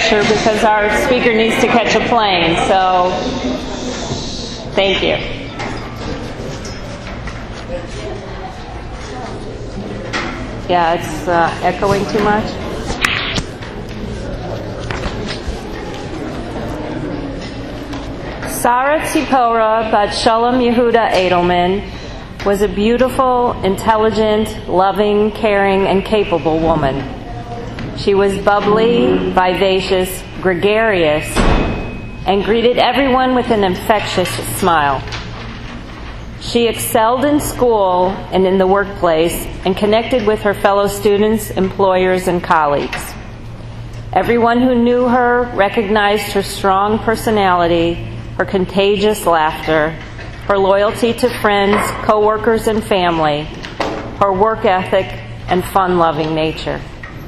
pressure because our speaker needs to catch a plane. So, thank you. Yeah, it's echoing too much. Sarah Tzipora Bat Shalom Yehuda Edelman was a beautiful, intelligent, loving, caring, and capable woman. She was bubbly, vivacious, gregarious, and greeted everyone with an infectious smile. She excelled in school and in the workplace and connected with her fellow students, employers, and colleagues. Everyone who knew her recognized her strong personality, her contagious laughter, her loyalty to friends, co-workers, and family, her work ethic, and fun-loving nature.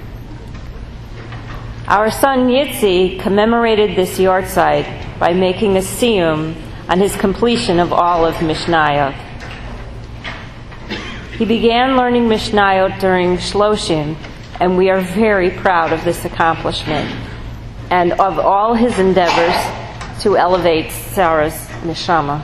Our son Yitzi commemorated this yahrzeit by making a siyum on his completion of all of Mishnayot. He began learning Mishnayot during Shloshim, and we are very proud of this accomplishment and of all his endeavors to elevate Sarah's neshama.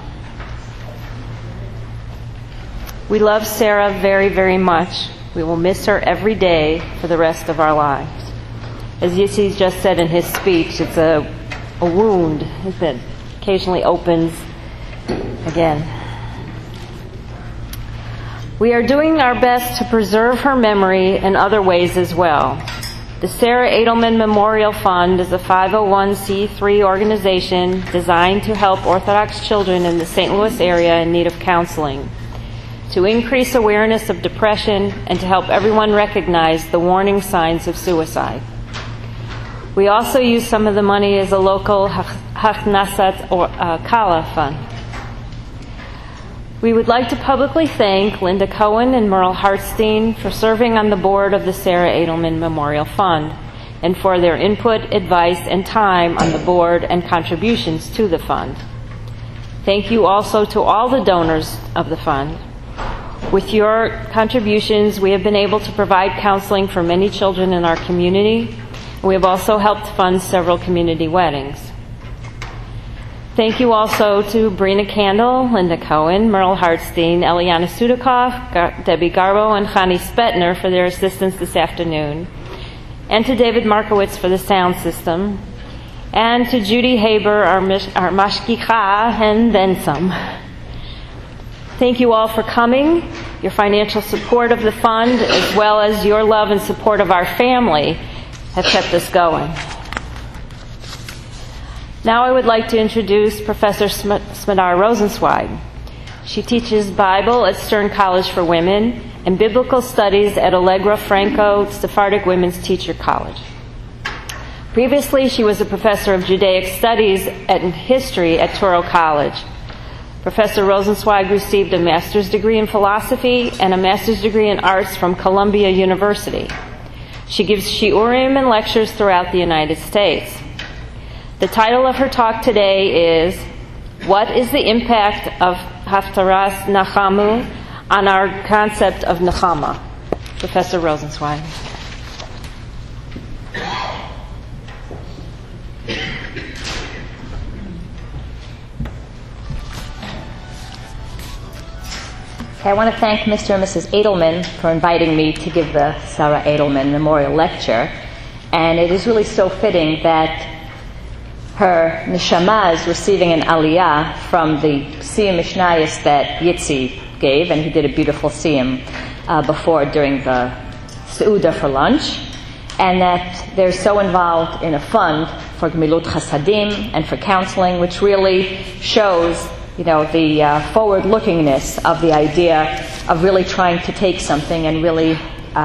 We love Sarah very, very much. We will miss her every day for the rest of our lives. As Yitzi just said in his speech, it's a wound that occasionally opens again. We are doing our best to preserve her memory in other ways as well. The Sarah Edelman Memorial Fund is a 501c3 organization designed to help Orthodox children in the St. Louis area in need of counseling, to increase awareness of depression, and to help everyone recognize the warning signs of suicide. We also use some of the money as a local Hachnasat or Kala fund. We would like to publicly thank Linda Cohen and Merle Hartstein for serving on the board of the Sarah Edelman Memorial Fund and for their input, advice, and time on the board and contributions to the fund. Thank you also to all the donors of the fund. With your contributions, we have been able to provide counseling for many children in our community. We have also helped fund several community weddings. Thank you also to Brina Candle, Linda Cohen, Merle Hartstein, Eliana Sudikoff, Debbie Garbo, and Chani Spetner for their assistance this afternoon, and to David Markowitz for the sound system, and to Judy Haber, our mashgicha, and then some. Thank you all for coming. Your financial support of the fund, as well as your love and support of our family, have kept us going. Now I would like to introduce Professor Smadar Rosenzweig. She teaches Bible at Stern College for Women and Biblical Studies at Allegra Franco Sephardic Women's Teacher College. Previously, she was a professor of Judaic Studies and History at Touro College. Professor Rosenzweig received a master's degree in philosophy and a master's degree in arts from Columbia University. She gives shiurim and lectures throughout the United States. The title of her talk today is, What is the Impact of Haftaras Nachamu on our concept of Nechama? Professor Rosenzweig. I want to thank Mr. and Mrs. Edelman for inviting me to give the Sarah Edelman Memorial Lecture. And it is really so fitting that her neshama is receiving an aliyah from the Siyum Mishnayos that Yitzi gave, and he did a beautiful Siyum before during the Seudah for lunch, and that they're so involved in a fund for Gemilut Chasadim and for counseling, which really shows the forward-lookingness of the idea of really trying to take something and really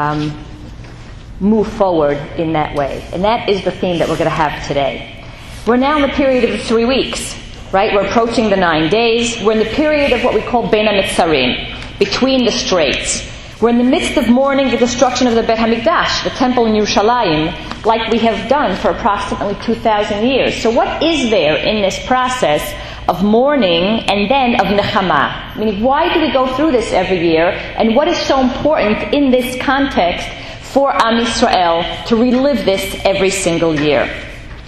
move forward in that way. And that is the theme that we're going to have today. We're now in the period of the 3 weeks, right? We're approaching the 9 days. We're in the period of what we call Bein HaMetzarim, between the straits. We're in the midst of mourning the destruction of the Beit HaMikdash, the temple in Yerushalayim, like we have done for approximately 2,000 years. So what is there in this process of mourning and then of nechama? Meaning, why do we go through this every year? And what is so important in this context for Am Yisrael to relive this every single year?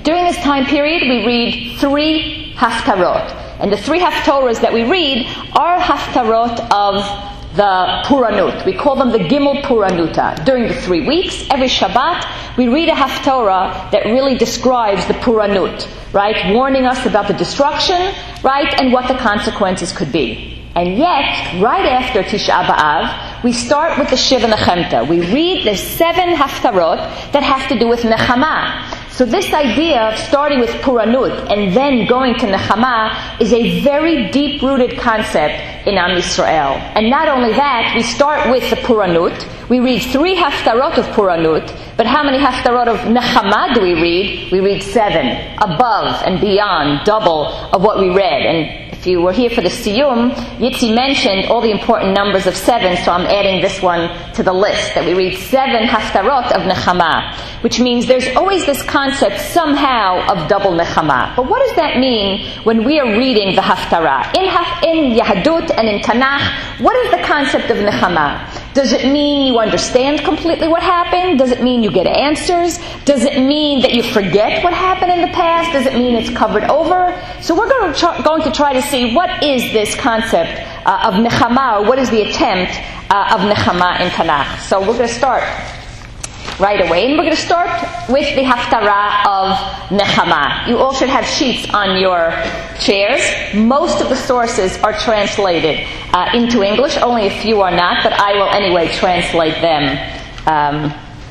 During this time period, we read 3 haftarot. And the 3 haftarot that we read are haftarot of the Puranut. We call them the Gimel Puranuta. During the 3 weeks, every Shabbat, we read a haftarah that really describes the Puranut, right? Warning us about the destruction, right? And what the consequences could be. And yet, right after Tisha B'Av, we start with the Shiva Nechemta. We read the 7 haftarot that have to do with Nechama. So this idea of starting with Puranut and then going to Nechama is a very deep-rooted concept in Am Yisrael. And not only that, we start with the Puranut. We read 3 haftarot of Puranut, but how many haftarot of Nechama do we read? We read 7, above and beyond, double of what we read. And if you were here for the Siyum, Yitzi mentioned all the important numbers of 7, so I'm adding this one to the list, that we read 7 haftarot of Nechama, which means there's always this concept somehow of double Nechama. But what does that mean when we are reading the haftarah? In Yahadut and in Tanakh, what is the concept of Nechama? Does it mean you understand completely what happened? Does it mean you get answers? Does it mean that you forget what happened in the past? Does it mean it's covered over? So we're going to try to see what is this concept of Nechama, or what is the attempt of Nechama in Tanakh. So we're going to start right away, and we're going to start with the haftarah of Nechama. You all should have sheets on your chairs. Most of the sources are translated into English. Only a few are not, but I will anyway translate them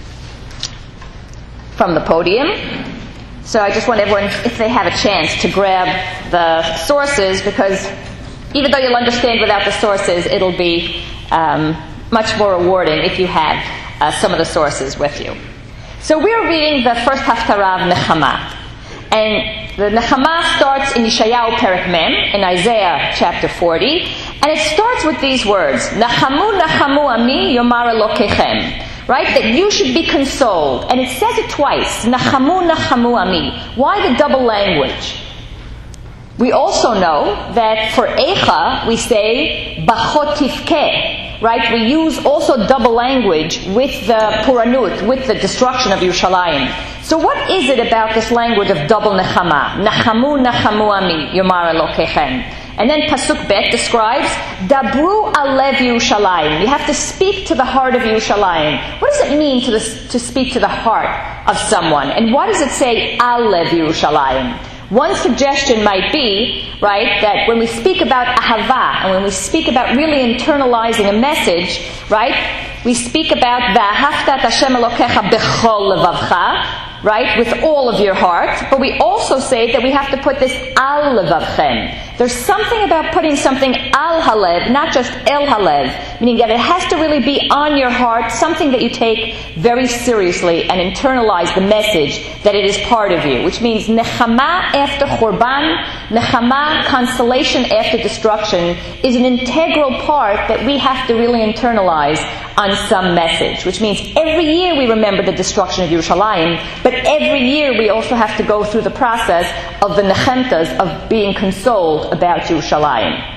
from the podium. So I just want everyone, if they have a chance, to grab the sources, because even though you'll understand without the sources, it'll be much more rewarding if you have some of the sources with you. So we're reading the first haftarah of Nechama. And the Nechama starts in Yeshayahu Perek Mem, in Isaiah chapter 40, and it starts with these words, Nachamu, Nachamu Ami, Yomar Elokechem. Right? That you should be consoled. And it says it twice, Nachamu, Nachamu Ami. Why the double language? We also know that for Eicha, we say, Bachot Tifkeh. Right? We use also double language with the Puranut, with the destruction of Yerushalayim. So what is it about this language of double Nechama? Nachamu, Nachamu Ami, Yomar Elokechem. And then Pasuk Bet describes, Dabru Alev Yerushalayim. You have to speak to the heart of Yerushalayim. What does it mean to speak to the heart of someone? And why does it say Alev Yerushalayim? One suggestion might be, right, that when we speak about ahava, and when we speak about really internalizing a message, right, we speak about V'ahavta et Hashem Elokecha b'chol levavcha, right, with all of your heart, but we also say that we have to put this al levavchem. There's something about putting something al halev, not just el halev, meaning that it has to really be on your heart, something that you take very seriously and internalize the message that it is part of you, which means nechama after churban, nechama, consolation after destruction, is an integral part that we have to really internalize on some message, which means every year we remember the destruction of Yerushalayim, but every year we also have to go through the process of the nechemtas, of being consoled about Yerushalayim.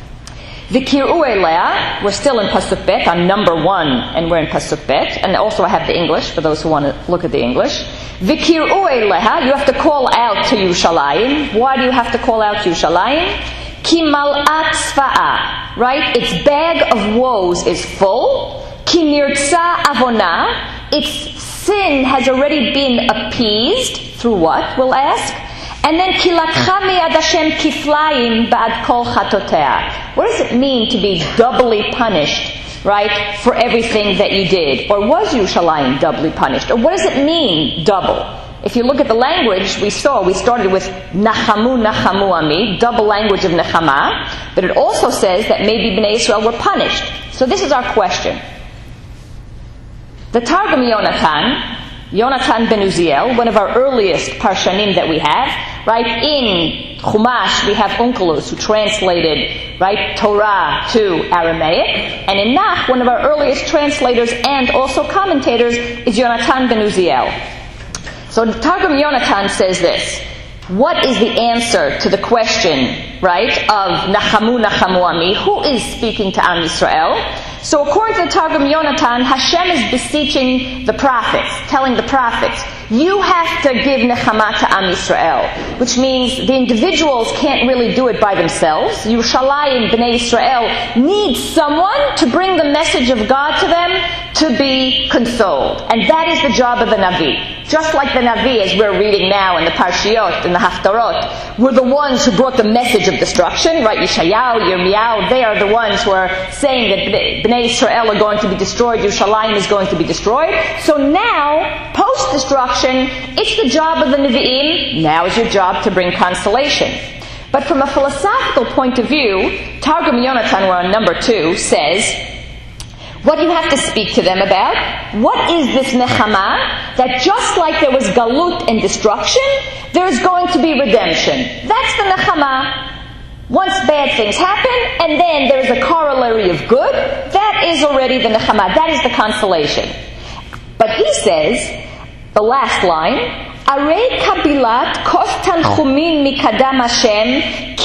V'kir'u elea, we're still in Pasuk Bet, on number 1, and we're in Pasuk Bet, and also I have the English, for those who want to look at the English. V'kir'u elea, you have to call out to Yerushalayim. Why do you have to call out to Yerushalayim? Ki mal'at tzva'a, right? Its bag of woes is full. Ki nirtza avona, its sin has already been appeased. Through what, we'll ask? And then ki lakcha mi'ad Hashem kiflayim ba'ad kol chatotea. What does it mean to be doubly punished, right, for everything that you did? Or was Yerushalayim doubly punished? Or what does it mean, double? If you look at the language, we started with Nachamu, Nachamu Ami, double language of Nechama, but it also says that maybe Bnei Israel were punished. So this is our question. The Targum Yonatan ben Uziel, one of our earliest Parshanim that we have, right, in Chumash we have Onkelos who translated, right, Torah to Aramaic, and in Nach, one of our earliest translators and also commentators is Yonatan ben Uziel. So the Targum Yonatan says this: what is the answer to the question, right, of Nachamu, Nachamu Ami? Who is speaking to Am Yisrael? So according to the Targum Yonatan, Hashem is beseeching the prophets, telling the prophets, you have to give nechama to Am Yisrael, which means the individuals can't really do it by themselves. Yerushalayim, Bnei Yisrael, need someone to bring the message of God to them to be consoled. And that is the job of the Navi. Just like the Navi, as we're reading now in the Parshiot, in the Haftarot, were the ones who brought the message of destruction, right? Yeshayahu, Yirmiyahu, they are the ones who are saying that Bnei Yisrael are going to be destroyed, Yerushalayim is going to be destroyed. So now, post-destruction, it's the job of the Nevi'im. Now is your job to bring consolation. But from a philosophical point of view, Targum Yonatan, we're on number 2, says, what you have to speak to them about, what is this nechama, that just like there was galut and destruction, there's going to be redemption. That's the nechama. Once bad things happen, and then there's a corollary of good, that is already the nechama, that is the consolation. But he says, the last line, Arei kabilat kos tanchumin mikadam Hashem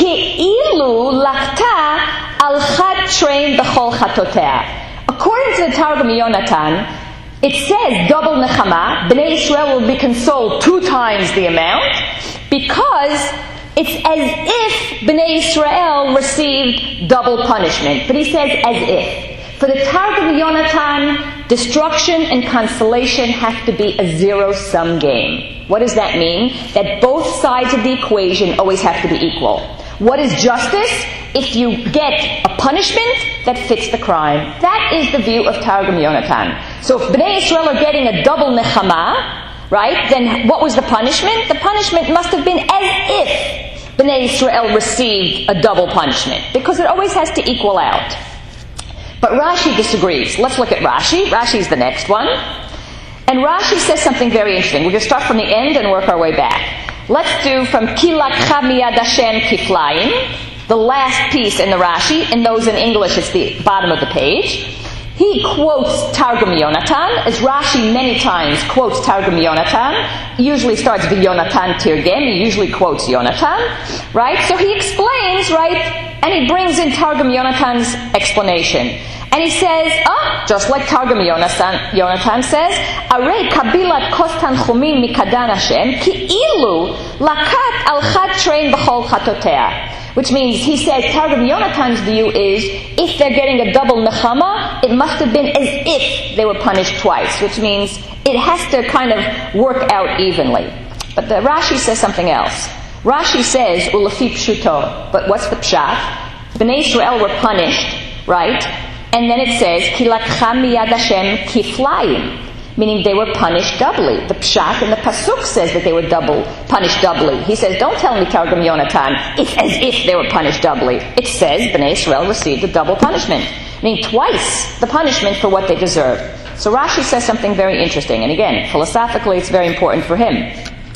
ki'ilu lakta al chad trein b'chol chatotea. According to the Targum Yonatan, it says double nechama, Bnei Yisrael will be consoled 2 times the amount, because it's as if Bnei Yisrael received double punishment. But he says as if. For the Targum Yonatan, destruction and consolation have to be a zero-sum game. What does that mean? That both sides of the equation always have to be equal. What is justice? If you get a punishment that fits the crime. That is the view of Targum Yonatan. So if Bnei Yisrael are getting a double nechama, right, then what was the punishment? The punishment must have been as if Bnei Yisrael received a double punishment, because it always has to equal out. But Rashi disagrees. Let's look at Rashi. Rashi is the next one. And Rashi says something very interesting. We're going to start from the end and work our way back. Let's do from Kilakcha miyad Hashem kiflayim, the last piece in the Rashi. In those in English, it's the bottom of the page. He quotes Targum Yonatan, as Rashi many times quotes Targum Yonatan. He usually starts with Yonatan Tirgem. He usually quotes Yonatan, right? So he explains, right, and he brings in Targum Yonatan's explanation. And he says, just like Targum Yonatan says, Arei kabilat kos tanchumin mikadan Hashem ki'ilu lakat al chad trein b'chol chatotea. Which means, he says, Targum Yonatan's view is, if they're getting a double nechama, it must have been as if they were punished twice. Which means, it has to kind of work out evenly. But the Rashi says something else. Rashi says, Ulefi pshuto, but what's the pshat? Bnei Israel were punished, right? And then it says, Kilakcha miyad Hashem kiflayim, meaning they were punished doubly. The pshat in the pasuk says that they were punished doubly. He says, don't tell me Targum Yonatan, it's as if they were punished doubly. It says Bnei Israel received a double punishment, meaning twice the punishment for what they deserved. So Rashi says something very interesting, and again, philosophically it's very important for him.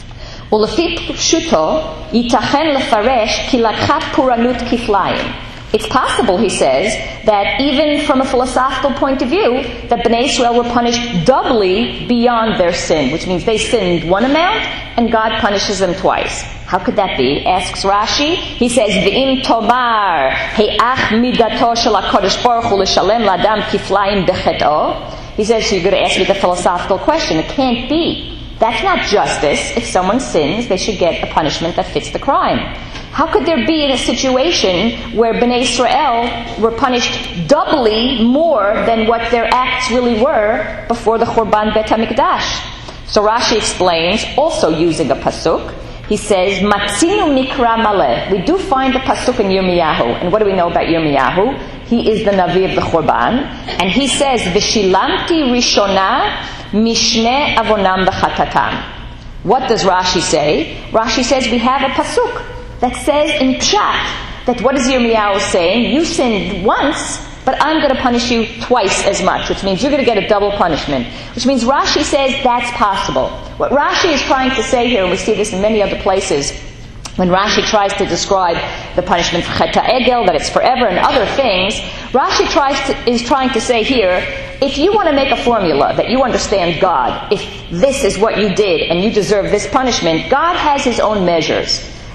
Ulefi pshuto yitachen lefaresh kilakcha puranut kiflayim. It's possible, he says, that even from a philosophical point of view, that Bnei Israel were punished doubly beyond their sin, which means they sinned one amount and God punishes them twice. How could that be? Asks Rashi. He says, V'im tomar he'ach midato shel HaKadosh Baruch Hu l'shalem l'adam kiflayim b'chet'o. He says, so you're going to ask me the philosophical question. It can't be. That's not justice. If someone sins, they should get a punishment that fits the crime. How could there be in a situation where Bnei Israel were punished doubly more than what their acts really were before the Churban Bet HaMikdash? So Rashi explains, also using a pasuk. He says, Matzinu mikra maleh. We do find a pasuk in Yirmiyahu. And what do we know about Yirmiyahu? He is the Navi of the Churban. And he says, V'shilamti rishona mishne avonam b'chatatam. What does Rashi say? Rashi says we have a pasuk that says in Pshat that what is Yirmiyahu saying? You sinned once, but I'm going to punish you twice as much, which means you're going to get a double punishment. Which means Rashi says that's possible. What Rashi is trying to say here, and we see this in many other places, when Rashi tries to describe the punishment for Chet HaEgel, that it's forever and other things, Rashi is trying to say here, if you want to make a formula that you understand God, if this is what you did and you deserve this punishment, God has His own measures.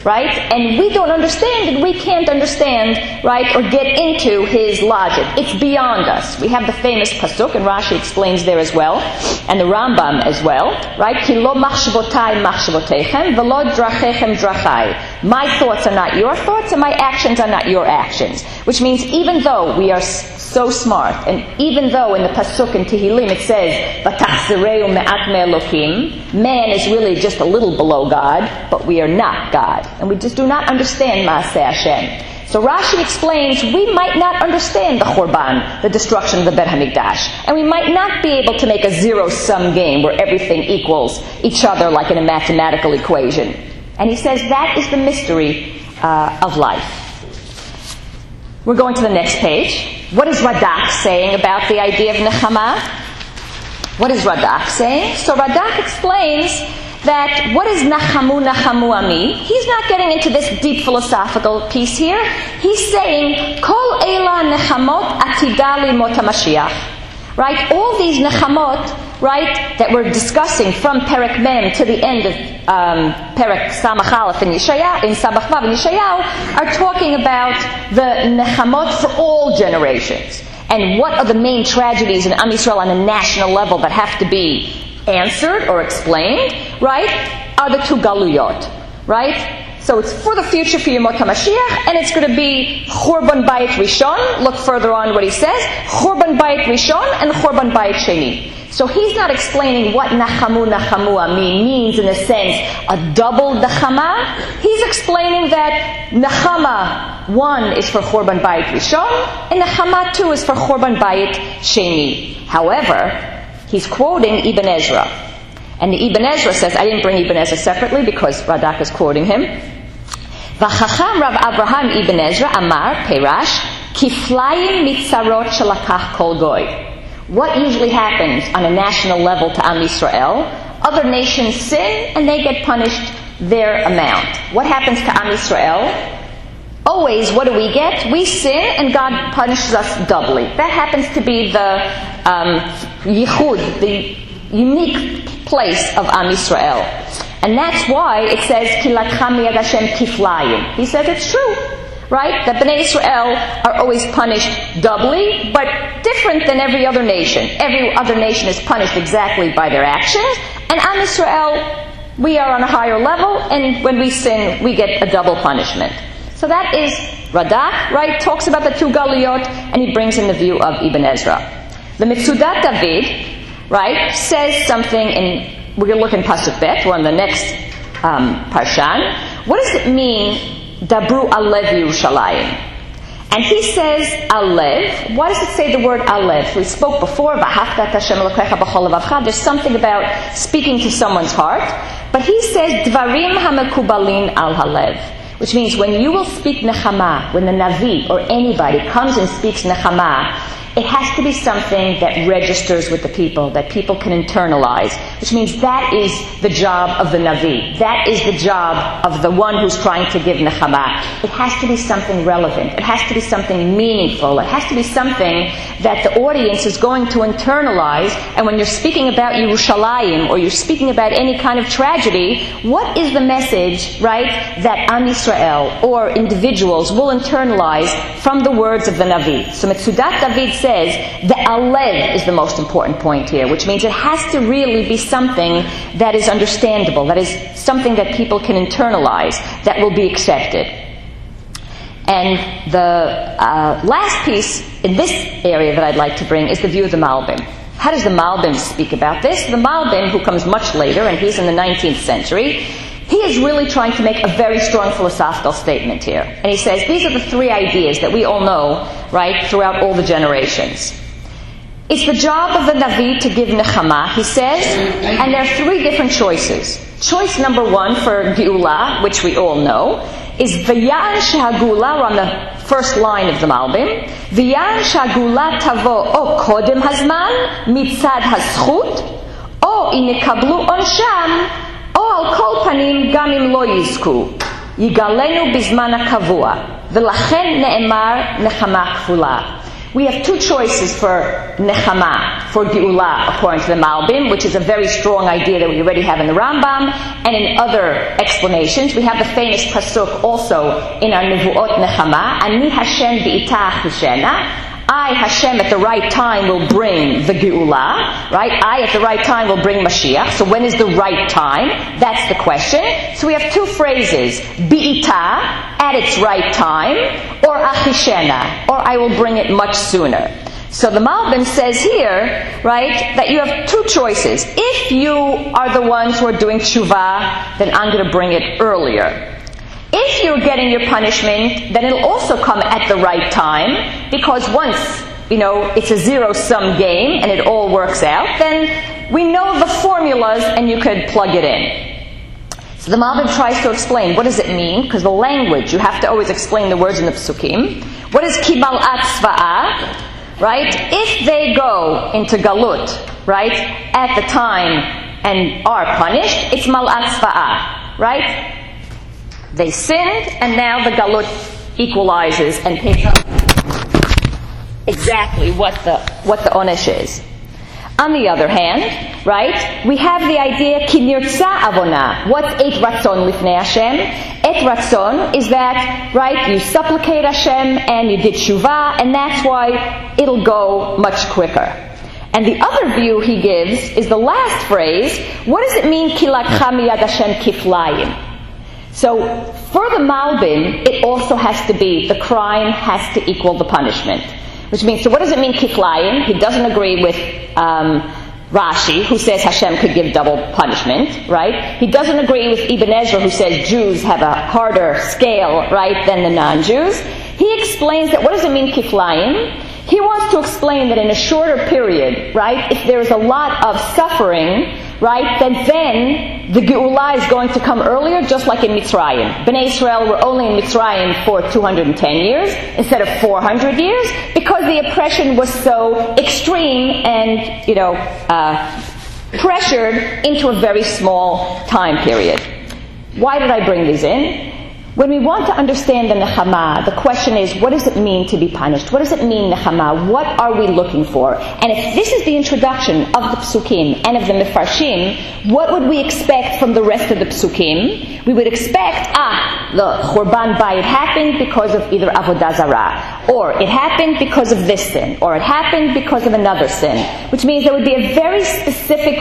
right? And we don't understand it. We can't understand, right, or get into his logic. It's beyond us. We have the famous pasuk, and Rashi explains there as well, and the Rambam as well, right? Ki lo machshavotai machshavotechem, velo drachechem drachai. My thoughts are not your thoughts, and my actions are not your actions. Which means even though we are so smart, and even though in the pasuk in Tehillim it says, "V'tachzereu me'at me'elokim," man is really just a little below God, but we are not God. And we just do not understand Maaseh Hashem. So Rashi explains we might not understand the Churban, the destruction of the Bet HaMikdash. And we might not be able to make a zero-sum game where everything equals each other like in a mathematical equation. And he says that is the mystery of life. We're going to the next page. What is Radak saying about the idea of Nechama? What is Radak saying? So Radak explains that what is Nachamu Nachamu Ami? He's not getting into this deep philosophical piece here. He's saying, Kol Eila Nechamot Atidali Mot HaMashiach. Right? All these Nechamot, right, that we're discussing from Perek Mem to the end of Perek Samach Aleph in Yeshayahu, in Samach Vav in Yeshayahu, are talking about the Nechamot for all generations. And what are the main tragedies in Am Yisrael on a national level that have to be answered or explained, right, are the two Galuyot, right? So it's for the future for Yemot HaMashiach, and it's going to be Churban Bayit Rishon. Look further on what he says. Churban Bayit Rishon and Churban Bayit Sheni. So he's not explaining what Nachamu Nachamu Ami means in a sense, a double Nechama. He's explaining that Nechama 1 is for Churban Bayit Rishon, and Nechama 2 is for Churban Bayit Sheni. However, he's quoting Ibn Ezra. And the Ibn Ezra says, I didn't bring Ibn Ezra separately because Radak is quoting him. V'chacham Rav Avraham Ibn Ezra Amar Perash Kiflayim mitzarot shalakach kol goy. What usually happens on a national level to Am Yisrael? Other nations sin and they get punished their amount. What happens to Am Yisrael? Always, what do we get? We sin and God punishes us doubly. That happens to be the yichud, the unique place of Am Yisrael. And that's why it says, Kilakcha miyad Hashem kiflayim. He says it's true, right? That Bnei Israel are always punished doubly, but different than every other nation. Every other nation is punished exactly by their actions, and Am Yisrael, we are on a higher level, and when we sin, we get a double punishment. So that is Radak, right? Talks about the two Galuyot, and he brings in the view of Ibn Ezra. The Mitzudat David, right, says something in, we're going to look in Pasuk Bet, we're on the next Parshan. What does it mean, Dabru Alev Yerushalayim? And he says Alev. Why does it say the word Alev? We spoke before, V'ahavta et Hashem Elokecha b'chol levavcha. There's something about speaking to someone's heart. But he says Dvarim hamekubalin al halev. Which means when you will speak Nechama, when the Navi or anybody comes and speaks Nechama, it has to be something that registers with the people, that people can internalize. Which means that is the job of the Navi. That is the job of the one who's trying to give Nechama. It has to be something relevant. It has to be something meaningful. It has to be something that the audience is going to internalize. And when you're speaking about Yerushalayim, or you're speaking about any kind of tragedy, what is the message, right, that Am Yisrael or individuals will internalize from the words of the Navi? So Mitzudat David says the Alev is the most important point here, which means it has to really be something that is understandable, that is something that people can internalize, that will be accepted. And the last piece in this area that I'd like to bring is the view of the Malbim. How does the Malbim speak about this? The Malbim, who comes much later, and he's in the 19th century, he is really trying to make a very strong philosophical statement here. And he says, these are the three ideas that we all know, right, throughout all the generations. It's the job of the Navi to give Nechama, he says, and there are three different choices. Choice number one for Geula, which we all know, is V'yan Shehagula, we're on the first line of the Malbim, V'yan Shehagula Tavo o Kodem Hazman, Mitzad Hazchut, o Inekablu Onsham, או על כל פנים גם אם לא יזכו, יגלנו בזמן הקבוע, ולכן נאמר נחמה כפולה. We have two choices for nechama, for geula, according to the Malbim, which is a very strong idea that we already have in the Rambam, and in other explanations. We have the famous pasuk also in our Nevuot Nechama, Ani Hashem bi'itach hushena. I, Hashem, at the right time will bring the geula, right? I, at the right time, will bring Mashiach. So when is the right time? That's the question. So we have two phrases, bi'ita, at its right time, or achishena, or I will bring it much sooner. So the Malbim says here, right, that you have two choices. If you are the ones who are doing tshuva, then I'm going to bring it earlier. If you're getting your punishment, then it'll also come at the right time, because once, it's a zero-sum game and it all works out, then we know the formulas and you could plug it in. So the Malbim tries to explain, what does it mean? Because the language, you have to always explain the words in the psukim. What is kibal'at tzva'ah? Right? If they go into galut, right, at the time and are punished, it's mal'at tzva'ah, right? They sinned, and now the galut equalizes and picks up exactly what the onesh is. On the other hand, right, we have the idea ki nirtza avona. What's et ratzon lifnei Hashem? Et ratzon is that, right, you supplicate Hashem and you did shuvah, and that's why it'll go much quicker. And the other view he gives is the last phrase. What does it mean ki lakcha miyad Hashem kiflayim? So, for the Malbim, it also has to be, the crime has to equal the punishment. Which means, so what does it mean, kiflayim? He doesn't agree with Rashi, who says Hashem could give double punishment, right? He doesn't agree with Ibn Ezra, who says Jews have a harder scale, right, than the non-Jews. He explains that, what does it mean, kiflayim? He wants to explain that in a shorter period, right, if there's a lot of suffering, right, then the Geula is going to come earlier, just like in Mitzrayim. Bnei Israel were only in Mitzrayim for 210 years instead of 400 years because the oppression was so extreme and, pressured into a very small time period. Why did I bring these in? When we want to understand the nechama, the question is, what does it mean to be punished? What does it mean, nechama? What are we looking for? And if this is the introduction of the psukim and of the mefarshim, what would we expect from the rest of the psukim? We would expect, the Churban Bayit happened because of either Avodah Zarah, or it happened because of this sin, or it happened because of another sin, which means there would be a very specific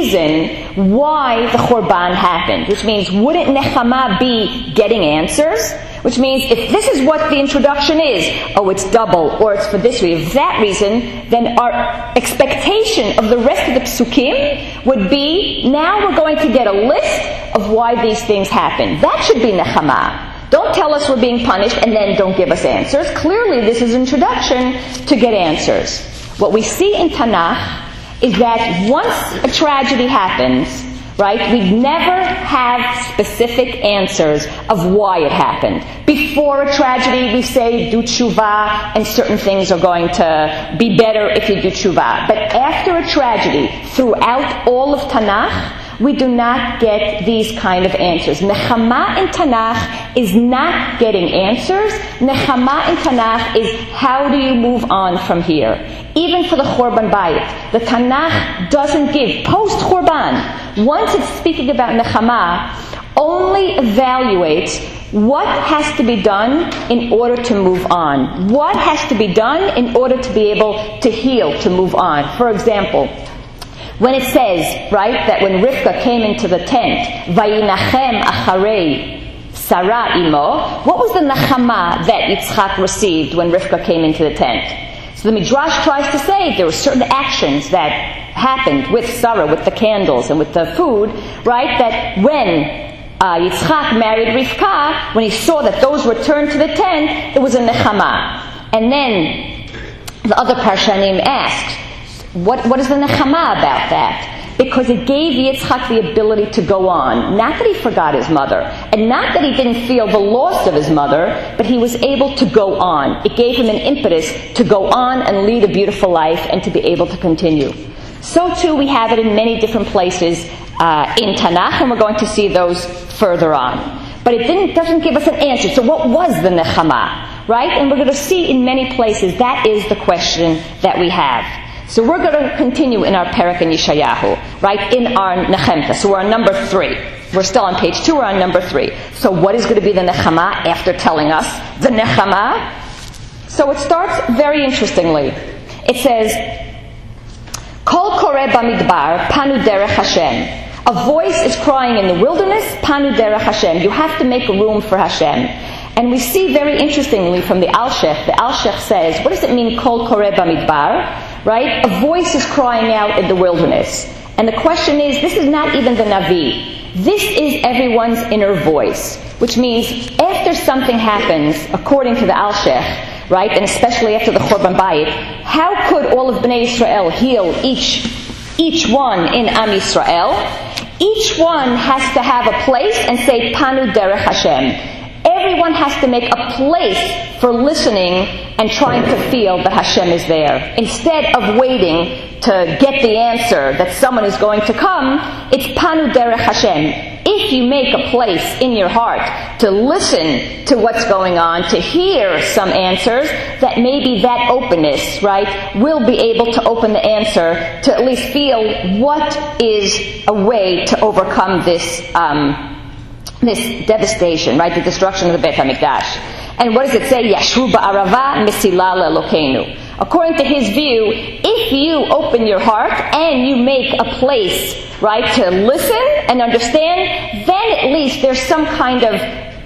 reason why the Churban happened, which means wouldn't nechama be getting answers? Which means if this is what the introduction is, it's double, or it's for this reason, that reason, then our expectation of the rest of the psukim would be, now we're going to get a list of why these things happen. That should be nechama. Don't tell us we're being punished and then don't give us answers. Clearly this is an introduction to get answers. What we see in Tanakh is that once a tragedy happens, right, we never have specific answers of why it happened. Before a tragedy, we say, do tshuva, and certain things are going to be better if you do tshuva. But after a tragedy, throughout all of Tanakh, we do not get these kind of answers. Nechama in Tanakh is not getting answers. Nechama in Tanakh is how do you move on from here? Even for the Churban Bayit, the Tanakh doesn't give, post-Churban, once it's speaking about Nechama, only evaluates what has to be done in order to move on. What has to be done in order to be able to heal, to move on. For example, when it says, right, that when Rivka came into the tent, Vayinachem acharei Sarah imo, what was the nachama that Yitzchak received when Rivka came into the tent? So the Midrash tries to say there were certain actions that happened with Sarah, with the candles and with the food, right, that when Yitzchak married Rivka, when he saw that those returned to the tent, it was a nechama. And then the other Parshanim asked, what is the nechama about that? Because it gave Yitzchak the ability to go on. Not that he forgot his mother, and not that he didn't feel the loss of his mother, but he was able to go on. It gave him an impetus to go on and lead a beautiful life and to be able to continue. So too we have it in many different places in Tanakh, and we're going to see those further on. But it doesn't give us an answer. So what was the nechama? right? And we're going to see in many places that is the question that we have. So we're going to continue in our Perek in Yeshayahu, right, in our Nechemta. So we're on number 3. We're still on page 2, we're on number 3. So what is going to be the Nechama after telling us the Nechama? So it starts very interestingly. It says, Kol Koreh Bamidbar, Panu Derech Hashem. A voice is crying in the wilderness, Panu Derech Hashem. You have to make room for Hashem. And we see very interestingly from the Alshech says, what does it mean, Kol Koreh Bamidbar? Right? A voice is crying out in the wilderness. And the question is, this is not even the Navi. This is everyone's inner voice. Which means, after something happens, according to the Alshech, right, and especially after the Churban Bayit, how could all of Bnei Yisrael heal each one in Am Yisrael? Each one has to have a place and say, Panu Derech Hashem. Everyone has to make a place for listening and trying to feel that Hashem is there. Instead of waiting to get the answer that someone is going to come, it's Panu Derech Hashem. If you make a place in your heart to listen to what's going on, to hear some answers, that maybe that openness, right, will be able to open the answer to at least feel what is a way to overcome this devastation, right, the destruction of the Beit HaMikdash. And what does it say? Yashru ba'arava mesila le'Elokeinu. According to his view, if you open your heart and you make a place, right, to listen and understand, then at least there's some kind of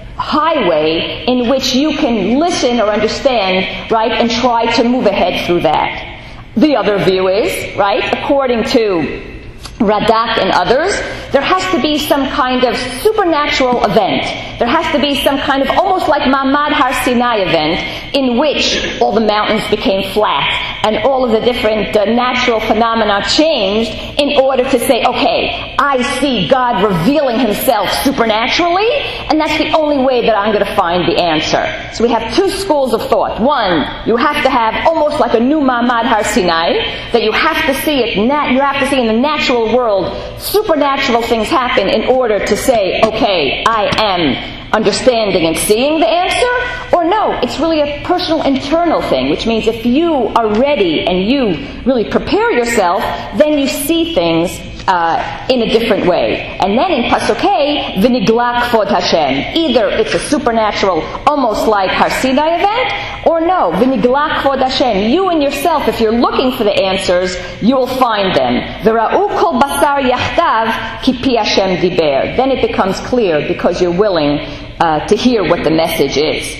highway in which you can listen or understand, right, and try to move ahead through that. The other view is, right, according to Radak and others, there has to be some kind of supernatural event. There has to be some kind of almost like Ma'amad Har Sinai event in which all the mountains became flat and all of the different natural phenomena changed in order to say, okay, I see God revealing himself supernaturally, and that's the only way that I'm going to find the answer. So we have two schools of thought. One, you have to have almost like a new Ma'amad Har Sinai, that you have to see it, you have to see in the natural world, supernatural things happen in order to say, okay, I am understanding and seeing the answer, or no, it's really a personal internal thing, which means if you are ready and you really prepare yourself, then you see things in a different way. And then in Pasuk Hey, V'niglak Kvod Hashem. Either it's a supernatural, almost like Har Sinai event, or no, V'niglak Kvod Hashem. You and yourself, if you're looking for the answers, you will find them. V'ra'u kol basar yachtav ki pi Hashem diber. Then it becomes clear because you're willing to hear what the message is.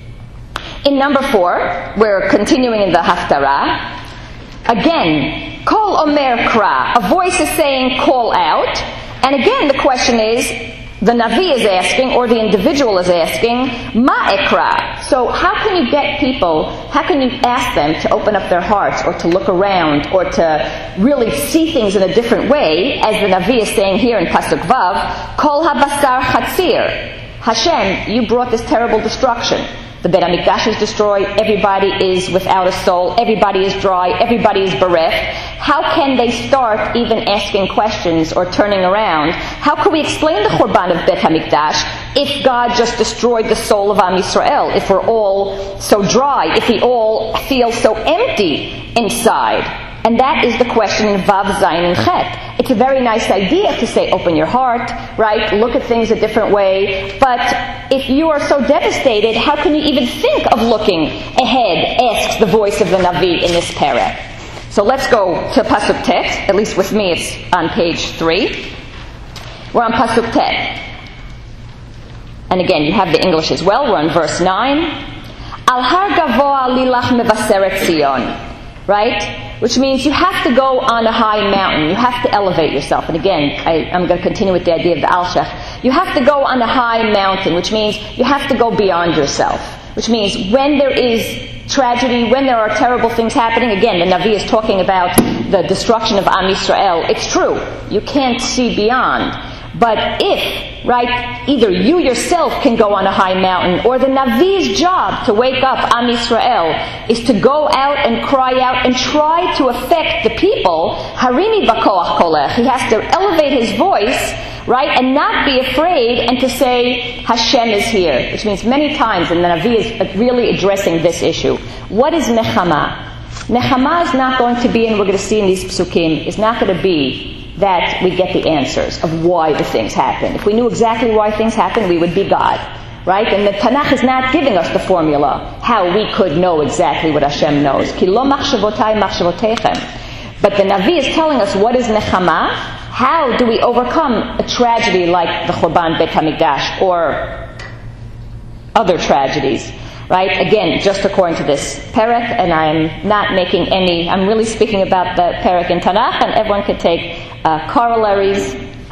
In number 4, we're continuing in the Haftarah. Again, Kol Omer Kra. A voice is saying, call out. And again, the question is, the Navi is asking, or the individual is asking, Ma Ekra. So how can you get people, how can you ask them to open up their hearts, or to look around, or to really see things in a different way, as the Navi is saying here in Pasuk Vav, Kol HaBasar Chatzir. Hashem, you brought this terrible destruction. The Beit HaMikdash is destroyed, everybody is without a soul, everybody is dry, everybody is bereft. How can they start even asking questions or turning around? How can we explain the Churban of Beit HaMikdash if God just destroyed the soul of Am Yisrael, if we're all so dry, if we all feel so empty inside? And that is the question in Vav, Zayin, and Chet. It's a very nice idea to say, open your heart, right? Look at things a different way. But if you are so devastated, how can you even think of looking ahead, asks the voice of the Navi in this parah. So let's go to Pasuk Tet. At least with me, it's on page 3. We're on Pasuk Tet. And again, you have the English as well. We're on verse 9. Al har gavoa lilach mevaseret Zion. Right? Which means you have to go on a high mountain. You have to elevate yourself. And again, I'm going to continue with the idea of the Alshech. You have to go on a high mountain, which means you have to go beyond yourself. Which means when there is tragedy, when there are terrible things happening, again, the Navi is talking about the destruction of Am Yisrael. It's true. You can't see beyond. But if, right, either you yourself can go on a high mountain, or the Navi's job to wake up Am Yisrael is to go out and cry out and try to affect the people, Harimi Bakoach Kolech, he has to elevate his voice, right, and not be afraid and to say, Hashem is here, which means many times, and the Navi is really addressing this issue. What is Nechama? Nechama is not going to be, and we're going to see in these psukim, is not going to be that we get the answers of why the things happen. If we knew exactly why things happen, we would be God. Right? And the Tanakh is not giving us the formula, how we could know exactly what Hashem knows. Ki lo machshavotai machshavotechem. But the Navi is telling us what is Nechama, how do we overcome a tragedy like the Churban Beit HaMikdash or other tragedies. Right? Again, just according to this Perek, and I'm not making any, I'm really speaking about the Perek in Tanakh, and everyone could take corollaries,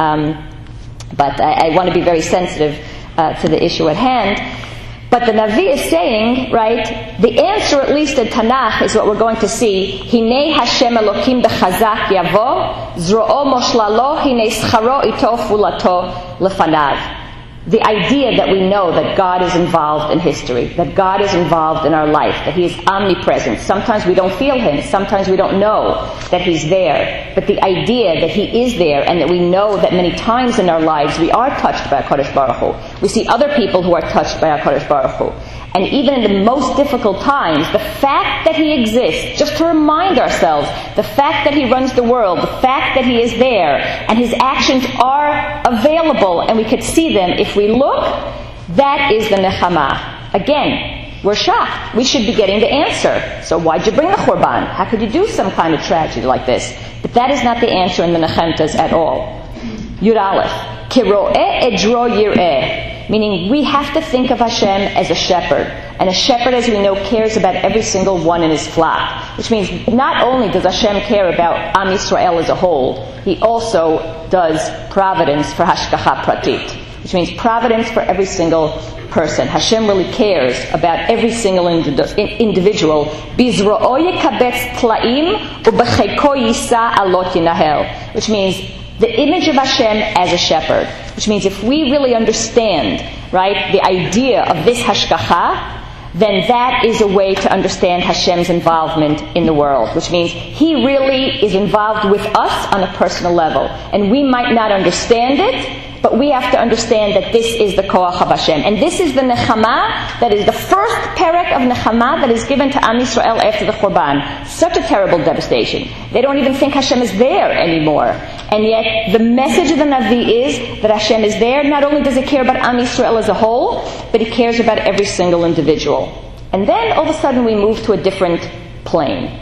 but I want to be very sensitive to the issue at hand. But the Navi is saying, right, the answer, at least in Tanakh, is what we're going to see. Hinei Hashem Elokim b'chazak yavo, zro'o moshlalo, hinei scharo ito fulato lefanav. The idea that we know that God is involved in history, that God is involved in our life, that He is omnipresent. Sometimes we don't feel Him, sometimes we don't know that He's there. But the idea that He is there and that we know that many times in our lives we are touched by HaKadosh Baruch Hu. We see other people who are touched by HaKadosh Baruch Hu. And even in the most difficult times, the fact that He exists, just to remind ourselves, the fact that He runs the world, the fact that He is there, and His actions are available, and we could see them if we look, that is the Nechama. Again, we're shocked. We should be getting the answer. So why'd you bring the Churban? How could you do some kind of tragedy like this? But that is not the answer in the Nechemtas at all. Yud Aleph. Kiro'eh edro yir'eh. Meaning we have to think of Hashem as a shepherd. And a shepherd, as we know, cares about every single one in his flock. Which means not only does Hashem care about Am Yisrael as a whole, He also does providence for Hashgacha Pratit. Which means providence for every single person. Hashem really cares about every single individual. Bizro'o yekabetz tlaim ubecheko yisa alot yinahel. Which means the image of Hashem as a shepherd. Which means if we really understand, right, the idea of this hashgacha, then that is a way to understand Hashem's involvement in the world. Which means He really is involved with us on a personal level. And we might not understand it, but we have to understand that this is the koach of Hashem. And this is the Nechama, that is the first perek of Nechama that is given to Am Yisrael after the Churban. Such a terrible devastation. They don't even think Hashem is there anymore. And yet, the message of the Navi is that Hashem is there. Not only does He care about Am Yisrael as a whole, but He cares about every single individual. And then, all of a sudden, we move to a different plane.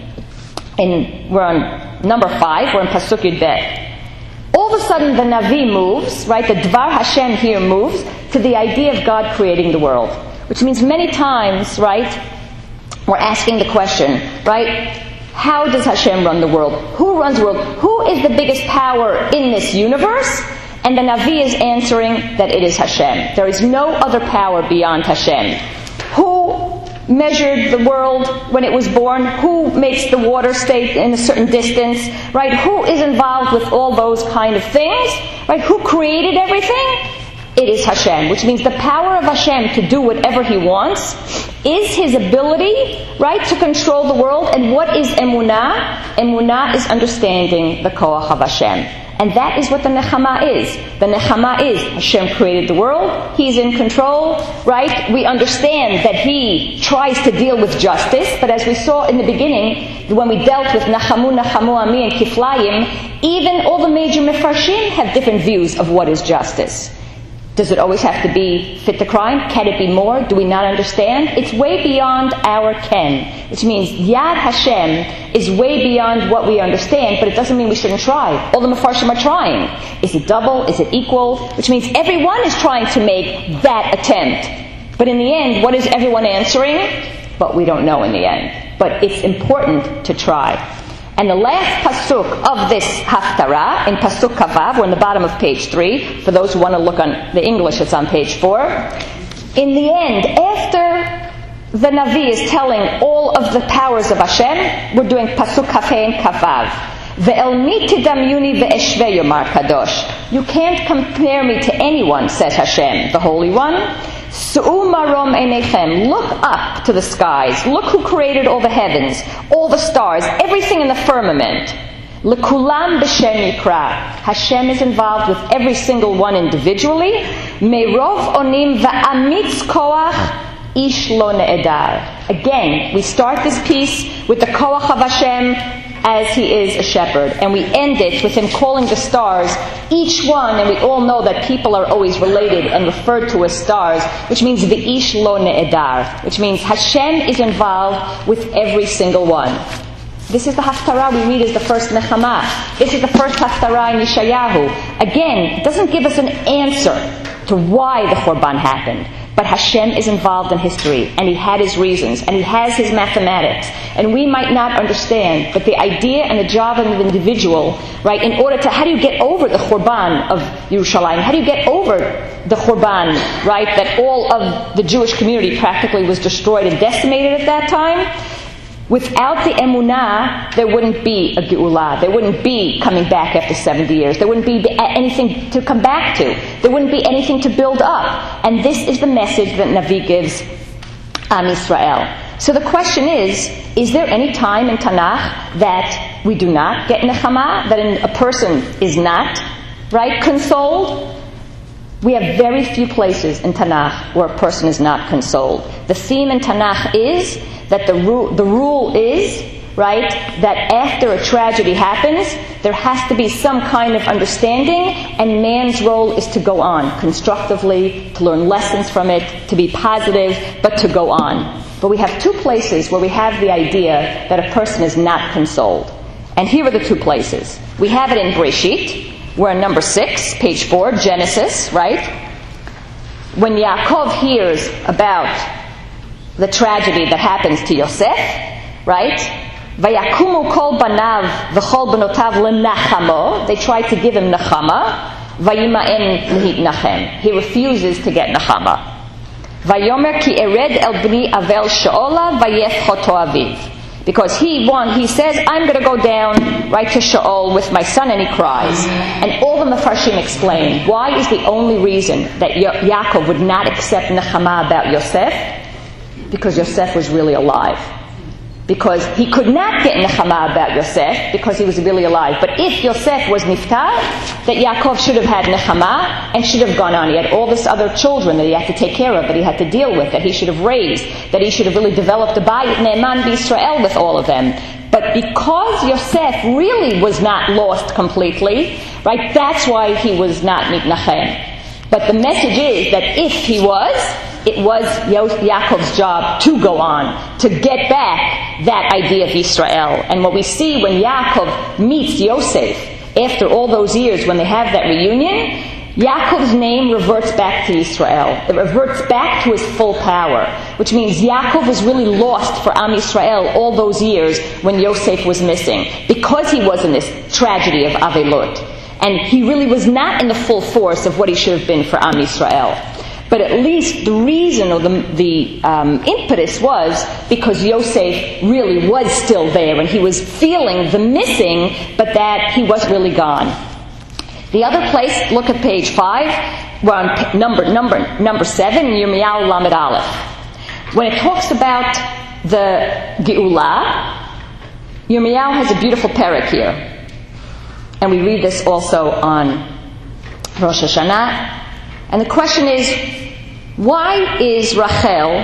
And we're on number 5, we're in Pasuk Yud Bet. All of a sudden the Navi moves, right, the Dvar Hashem here moves to the idea of God creating the world. Which means many times, right, we're asking the question, right, how does Hashem run the world? Who runs the world? Who is the biggest power in this universe? And the Navi is answering that it is Hashem. There is no other power beyond Hashem. Who measured the world when it was born? Who makes the water stay in a certain distance? Right? Who is involved with all those kind of things? Right? Who created everything? It is Hashem, which means the power of Hashem to do whatever He wants is His ability, right, to control the world. And what is emunah? Emunah is understanding the koach of Hashem. And that is what the Nechama is. The Nechama is Hashem created the world. He's in control, right? We understand that He tries to deal with justice, but as we saw in the beginning, when we dealt with Nachamu, Ami, and Kiflayim, even all the major Mefarshim have different views of what is justice. Does it always have to be fit the crime? Can it be more? Do we not understand? It's way beyond our ken. Which means Yad Hashem is way beyond what we understand, but it doesn't mean we shouldn't try. All the Mefarshim are trying. Is it double? Is it equal? Which means everyone is trying to make that attempt. But in the end, what is everyone answering? But we don't know in the end. But it's important to try. And the last pasuk of this haftarah, in pasuk kavav, we're in the bottom of page 3. For those who want to look on the English, it's on page 4. In the end, after the Navi is telling all of the powers of Hashem, we're doing pasuk kafeh and kavav. Ve'el mi tidamyuni ve'eshve yomar kadosh. You can't compare me to anyone, says Hashem, the Holy One. Su'u marom einechem. Look up to the skies. Look who created all the heavens, all the stars, everything in the firmament. L'kulam b'shem yikra. Hashem is involved with every single one individually. Me'rov onim va'amitz koach ish lo ne'edar. Again, we start this piece with the koach of Hashem as He is a shepherd, and we end it with Him calling the stars, each one, and we all know that people are always related and referred to as stars, which means v'ish lo ne'edar, which means Hashem is involved with every single one. This is the Haftarah we read as the first Nechama. This is the first Haftarah in Yeshayahu. Again, it doesn't give us an answer to why the Khurban happened. But Hashem is involved in history, and He had His reasons, and He has His mathematics. And we might not understand, but the idea and the job of the individual, right, in order to, how do you get over the Khurban of Yerushalayim? How do you get over the Khurban, right, that all of the Jewish community practically was destroyed and decimated at that time? Without the emunah, there wouldn't be a geulah. There wouldn't be coming back after 70 years. There wouldn't be anything to come back to. There wouldn't be anything to build up. And this is the message that Navi gives Am Yisrael. So the question is there any time in Tanakh that we do not get nechama, that a person is not, right, consoled? We have very few places in Tanakh where a person is not consoled. The theme in Tanakh is that the rule is, right, that after a tragedy happens, there has to be some kind of understanding, and man's role is to go on constructively, to learn lessons from it, to be positive, but to go on. But we have two places where we have the idea that a person is not consoled. And here are the two places. We have it in Breshit. We're on number 6, page 4, Genesis, right? When Yaakov hears about the tragedy that happens to Yosef, right? Vayakumu kol banav v'chol benotav lenachamo. They try to give him nachama. Vayima'en lehitnachem. He refuses to get nachama. Vayomer ki ered el bni avel she'ola vayef choto aviv. Because he says, I'm going to go down right to Sheol with my son, and he cries. And all the Mefarshim explain, why is the only reason that Yaakov would not accept nechama about Yosef? Because Yosef was really alive. Because he could not get nechama about Yosef because he was really alive. But if Yosef was niftar, that Yaakov should have had nechama and should have gone on. He had all this other children that he had to take care of, that he had to deal with, that he should have raised, that he should have really developed a bayit ne'eman b'Yisrael with all of them. But because Yosef really was not lost completely, right, that's why he was not mitnachem. But the message is that if he was, it was Yaakov's job to go on, to get back that idea of Israel. And what we see when Yaakov meets Yosef, after all those years when they have that reunion, Yaakov's name reverts back to Israel. It reverts back to his full power, which means Yaakov was really lost for Am Yisrael all those years when Yosef was missing, because he was in this tragedy of Avelut. And he really was not in the full force of what he should have been for Am Yisrael. But at least the reason or the impetus was because Yosef really was still there and he was feeling the missing, but that he was really gone. The other place, look at page 5, we're on number 7, Yirmiyahu Lamed Aleph. When it talks about the Geulah, Yirmiyahu has a beautiful parak here. And we read this also on Rosh Hashanah. And the question is, why is Rachel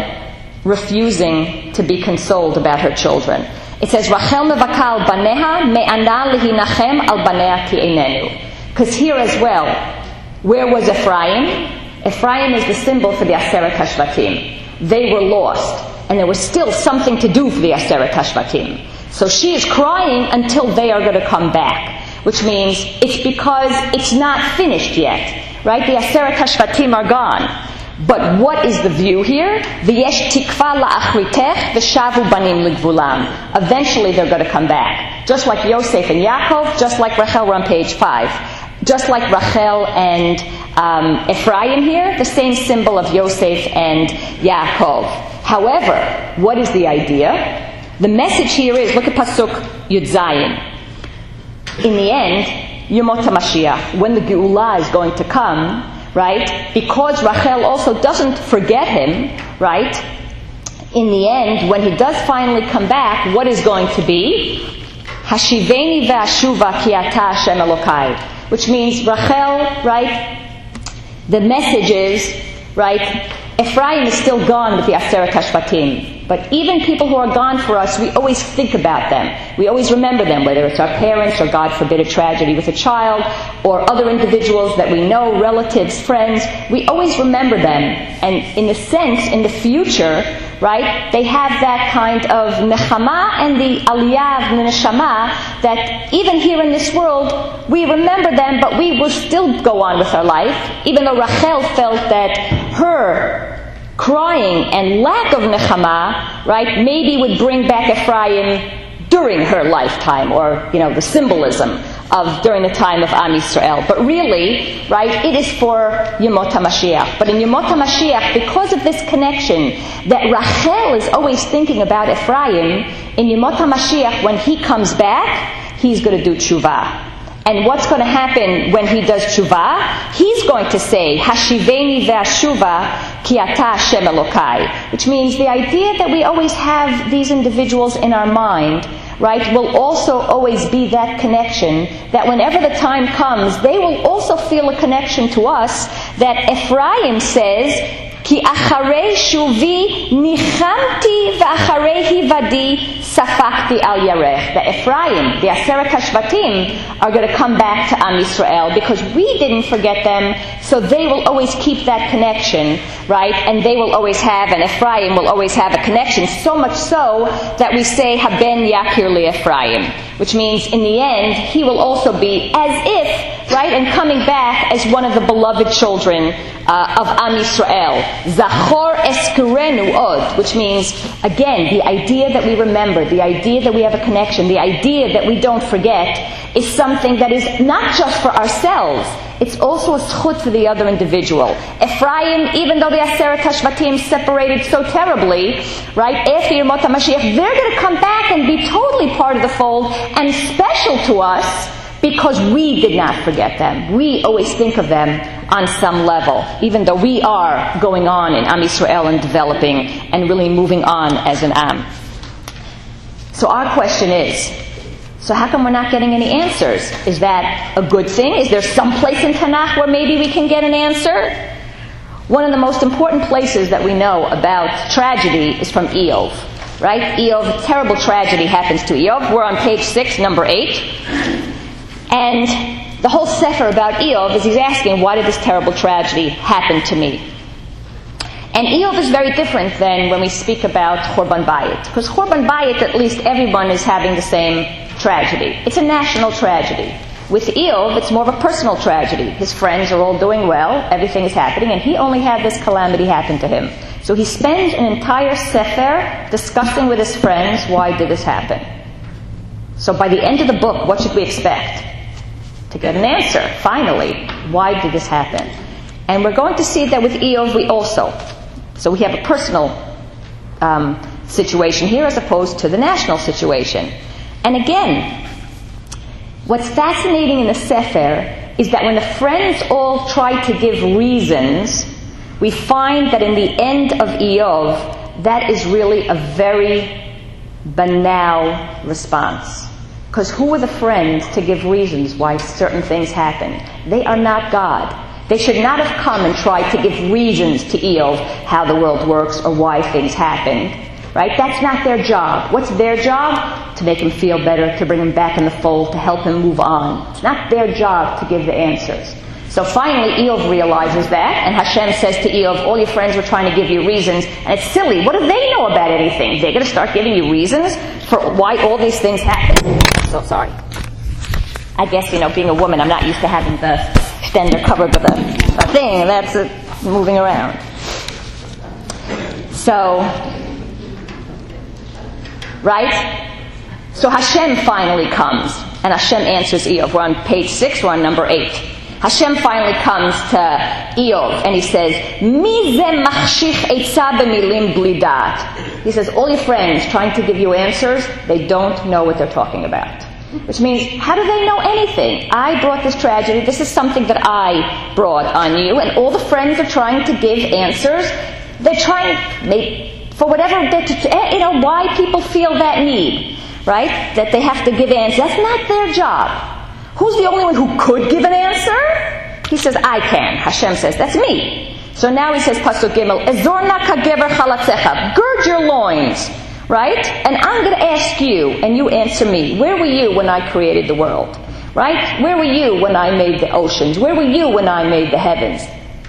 refusing to be consoled about her children? It says, Rachel mevaka al baneha me'ana lehinachem al banea ki einenu. Because here as well, where was Ephraim? Ephraim is the symbol for the Aseret HaShvatim. They were lost, and there was still something to do for the Aseret HaShvatim. So she is crying until they are going to come back, which means it's because it's not finished yet. Right? The Aseret HaShvatim are gone. But what is the view here? V'yesh tikva la'achritech v'shavu banim l'gvulam. Eventually they're going to come back. Just like Yosef and Yaakov, just like Rachel, we're on page 5. Just like Rachel and Ephraim here, the same symbol of Yosef and Yaakov. However, what is the idea? The message here is, look at Pasuk Yud Zayin. in the end, Yemot HaMashiach, when the Geulah is going to come, right, because Rachel also doesn't forget him, right, in the end, when he does finally come back, what is going to be? Hashiveni ve'ashuva ki ata Hashem Elokai. Which means Rachel, right, the message is, right, Ephraim is still gone with the Aseret HaShvatim. But even people who are gone for us, we always think about them. We always remember them, whether it's our parents or, God forbid, a tragedy with a child, or other individuals that we know, relatives, friends. We always remember them. And in a sense, in the future, right, they have that kind of nechama and the aliyah of the neshama that even here in this world, we remember them, but we will still go on with our life, even though Rachel felt that her crying and lack of nechama, right, maybe would bring back Ephraim during her lifetime, or, the symbolism of during the time of Am Yisrael. But really, right, it is for Yemot HaMashiach. But in Yemot HaMashiach, because of this connection that Rachel is always thinking about Ephraim, in Yemot HaMashiach, when he comes back, he's going to do tshuva. And what's going to happen when he does tshuva? He's going to say, Hashiveni ve'ashuva ki ata Hashem Elokai. Which means the idea that we always have these individuals in our mind, right, will also always be that connection, that whenever the time comes, they will also feel a connection to us, that Ephraim says, Ki acharei shuvi nichamti ve'acharei hivadi safakti al yarech. That Ephraim, the Aseret HaShvatim, are going to come back to Am Yisrael because we didn't forget them, so they will always keep that connection, right? And they will always have, and Ephraim will always have a connection, so much so that we say, Haben Yakir li Ephraim, which means in the end, he will also be as if, right, and coming back as one of the beloved children of Am Yisrael. Zachor eskerenu od, which means, again, the idea that we remember, the idea that we have a connection, the idea that we don't forget, is something that is not just for ourselves, it's also a zchut for the other individual. Ephraim, even though the Aseret HaShvatim separated so terribly, right, after Yemot HaMashiach, they're going to come back and be totally part of the fold and special to us because we did not forget them. We always think of them on some level, even though we are going on in Am Yisrael and developing and really moving on as an Am. So our question is, so how come we're not getting any answers? Is that a good thing? Is there some place in Tanakh where maybe we can get an answer? One of the most important places that we know about tragedy is from Eov. Right? Eov, a terrible tragedy happens to Eov. We're on page 6, number 8. And the whole sefer about Eov is he's asking, why did this terrible tragedy happen to me? And Eov is very different than when we speak about Churban Bayit. Because Churban Bayit, at least everyone is having the same tragedy. It's a national tragedy. With Eov, it's more of a personal tragedy. His friends are all doing well, everything is happening, and he only had this calamity happen to him. So he spends an entire sefer discussing with his friends, why did this happen? So by the end of the book, what should we expect? To get an answer, finally. Why did this happen? And we're going to see that with Eov we also. So we have a personal situation here as opposed to the national situation. And again, what's fascinating in the Sefer is that when the friends all try to give reasons, we find that in the end of Eov, that is really a very banal response. Because who are the friends to give reasons why certain things happen? They are not God. They should not have come and tried to give reasons to Eov how the world works or why things happened. Right? That's not their job. What's their job? To make him feel better, to bring him back in the fold, to help him move on. It's not their job to give the answers. So finally, Eov realizes that, and Hashem says to Eov, all your friends were trying to give you reasons, and it's silly. What do they know about anything? They're going to start giving you reasons for why all these things happen? So sorry. I guess, being a woman, I'm not used to having the extender covered with a thing, and that's it moving around. So, right? So Hashem finally comes, and Hashem answers Eov. We're on page 6, we're on number 8. Hashem finally comes to Eov, and he says, Mi ze machshich eitza b'milim bli da'at. He says, all your friends trying to give you answers, they don't know what they're talking about. Which means, how do they know anything? I brought this tragedy. This is something that I brought on you. And all the friends are trying to give answers. They're trying, for whatever, why people feel that need, right? That they have to give answers. That's not their job. Who's the only one who could give an answer? He says, I can. Hashem says, that's me. So now he says, Pasuk Gimel, Ezorna kagever chalatzecha. Gird your loins. Right? And I'm going to ask you, and you answer me. Where were you when I created the world? Right? Where were you when I made the oceans? Where were you when I made the heavens?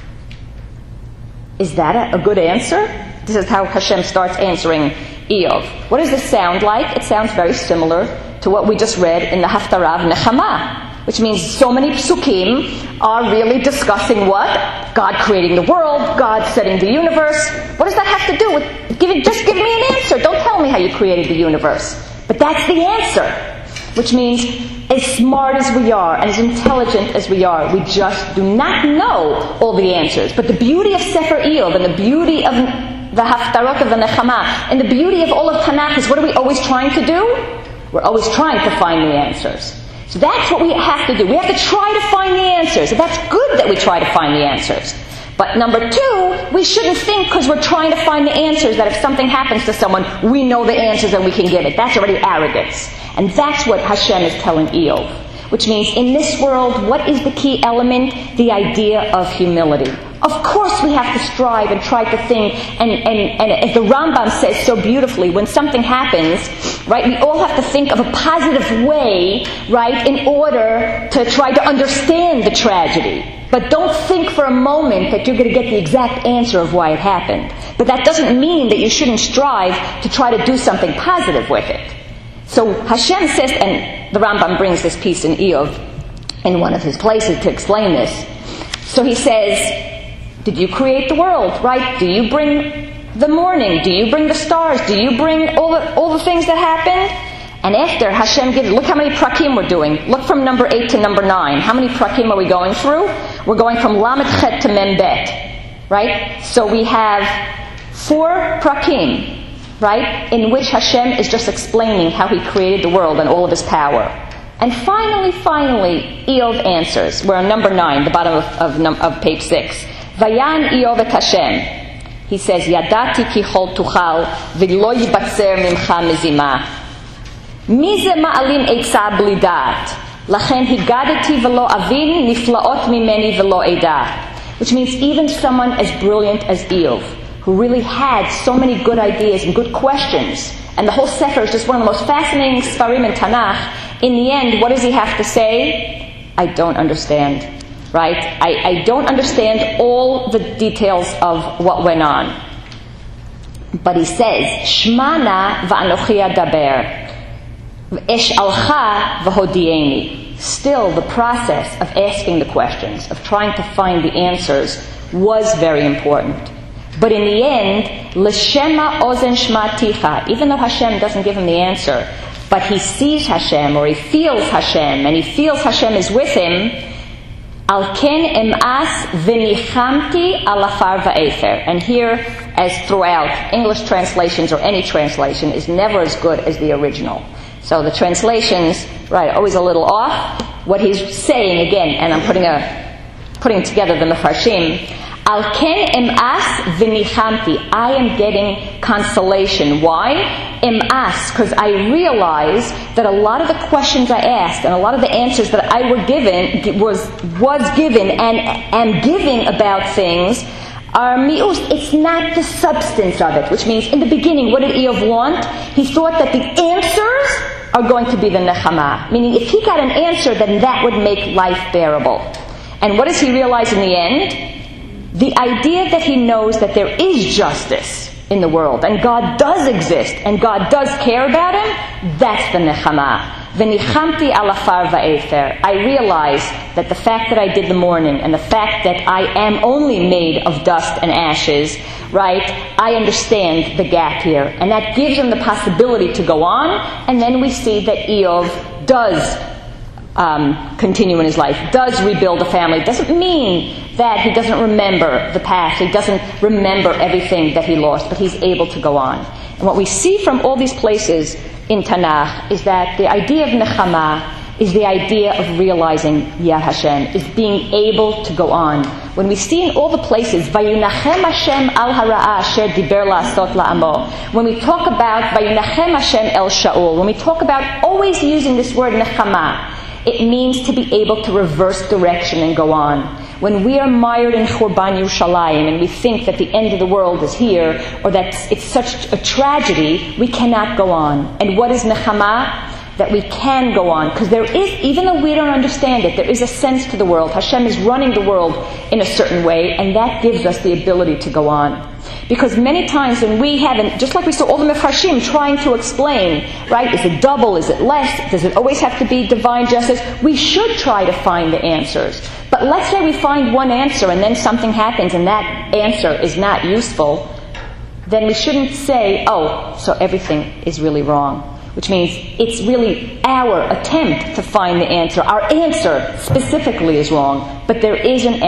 Is that a good answer? This is how Hashem starts answering Eov. What does this sound like? It sounds very similar to what we just read in the Haftarah of Nechama. Which means so many psukim are really discussing what? God creating the world, God setting the universe. What does that have to do with just give me an answer. Don't tell me how you created the universe. But that's the answer. Which means, as smart as we are and as intelligent as we are, we just do not know all the answers. But the beauty of Sefer Eov and the beauty of the Haftarot of the Nechama and the beauty of all of Tanakh is, what are we always trying to do? We're always trying to find the answers. So that's what we have to do. We have to try to find the answers. And that's good that we try to find the answers. But number two, we shouldn't think because we're trying to find the answers that if something happens to someone, we know the answers and we can give it. That's already arrogance. And that's what Hashem is telling Eov. Which means in this world, what is the key element? The idea of humility. Of course we have to strive and try to think, and as the Rambam says so beautifully, when something happens, right, we all have to think of a positive way, right, in order to try to understand the tragedy. But don't think for a moment that you're going to get the exact answer of why it happened. But that doesn't mean that you shouldn't strive to try to do something positive with it. So Hashem says, and the Rambam brings this piece in Eov in one of his places to explain this. So he says, did you create the world, right? Do you bring the morning? Do you bring the stars? Do you bring all the things that happened? And after Hashem gives, look how many prakim we're doing. Look from number 8 to number 9. How many prakim are we going through? We're going from Lamed Chet to Mem Bet, right? So we have 4 prakim, right, in which Hashem is just explaining how He created the world and all of His power. And finally, Eov answers. We're on number 9, the bottom of page 6. Vayan Eov et Hashem. He says, Yadati ki chol tuchal v'lo yibatzer mimcha mezima. Mi ze ma'alim eitza bli dat. Lachen higadati v'lo avin niflaot mimeni v'lo eda. Which means even someone as brilliant as Eov, who really had so many good ideas and good questions, and the whole Sefer is just one of the most fascinating Sfarim in Tanakh, in the end, what does he have to say? I don't understand. Right? I don't understand all the details of what went on. But he says, Shmana v'anochi adaber, v'esh'alcha v'hodieni. Still, the process of asking the questions, of trying to find the answers, was very important. But in the end, l'shema ozen shmaticha, even though Hashem doesn't give him the answer, but he sees Hashem, or he feels Hashem, and he feels Hashem is with him, Al ken emas v'nichamti al afar va'efer. And here, as throughout, English translations or any translation is never as good as the original. So the translations, right, always a little off. What he's saying again, and I'm putting together the Mefarshim, Al ken emas v'nichamti. I am getting consolation. Why? Emas, because I realize that a lot of the questions I asked and a lot of the answers that I was given and am giving about things are mi'us. It's not the substance of it, which means in the beginning, what did Eov want? He thought that the answers are going to be the nechama. Meaning if he got an answer, then that would make life bearable. And what does he realize in the end? The idea that he knows that there is justice in the world, and God does exist, and God does care about him, that's the nechama. V'nichamti al afar va'efer. I realize that the fact that I did the morning, and the fact that I am only made of dust and ashes, right, I understand the gap here. And that gives him the possibility to go on, and then we see that Eov does continue in his life, does rebuild a family. Doesn't mean that he doesn't remember the past, he doesn't remember everything that he lost, but he's able to go on. And what we see from all these places in Tanakh is that the idea of nechama is the idea of realizing Yad Hashem, is being able to go on. When we see in all the places, Vayunachem Hashem al hara'ah asher diber la'asot la'amo, when we talk about Vayunachem Hashem el Shaul, when we talk about always using this word nechama, it means to be able to reverse direction and go on. When we are mired in Churban Yerushalayim and we think that the end of the world is here, or that it's such a tragedy, we cannot go on. And what is nechama? That we can go on. Because there is, even though we don't understand it, there is a sense to the world. Hashem is running the world in a certain way, and that gives us the ability to go on. Because many times when we haven't, just like we saw all the Mefarshim trying to explain, right, is it double, is it less, does it always have to be divine justice? We should try to find the answers. But let's say we find one answer and then something happens and that answer is not useful, then we shouldn't say, oh, so everything is really wrong. Which means it's really our attempt to find the answer. Our answer specifically is wrong, but there is an